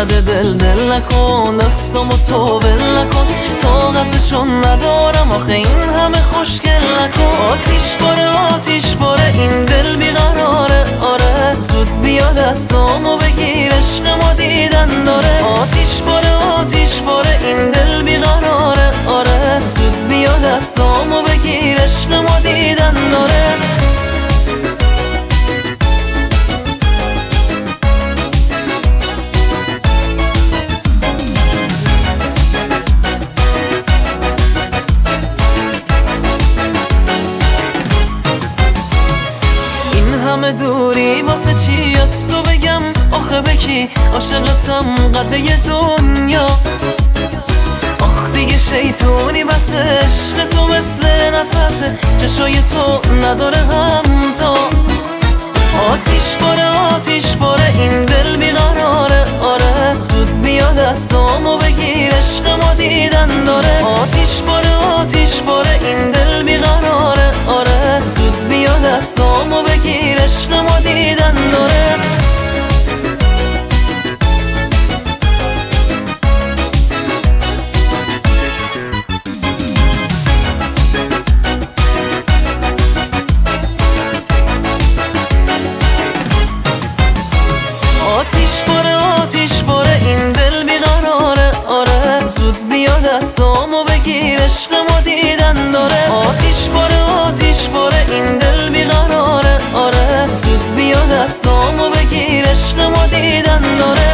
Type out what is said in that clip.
زده دل نکن، دستامو تو ول نکن، طاقتشون ندارم آخه این همه خوشگل نکن. آتیش باره این دل بیقراره، آره زود بیا دستامو بگیر عشق ما دیدن داره. آتیش باره این دل بیقراره، آره زود بیا دستامو بگیر عشق ما دیدن داره. همه دوری واسه چی از تو بگم آخه بکی عاشقتم قده دنیا. آخ دیگه شیطونی بس عشق تو مثل نفسه، چشای تو نداره همتا. آتیش باره این دل بیقراره، آره زود بیا دستامو بگیر عشق ما دیدن داره. آتیش باره این دل بیقراره، آره زود بیا دستامو بگیر عشق ما دیدن داره. آتیش باره این دل بیقراره، آره زود بیا دستامو بگیر عشق ما دیدن داره. آتیش باره این دل بیقراره، آره زود بیا دستامو بگیر عشق ما دیدن داره.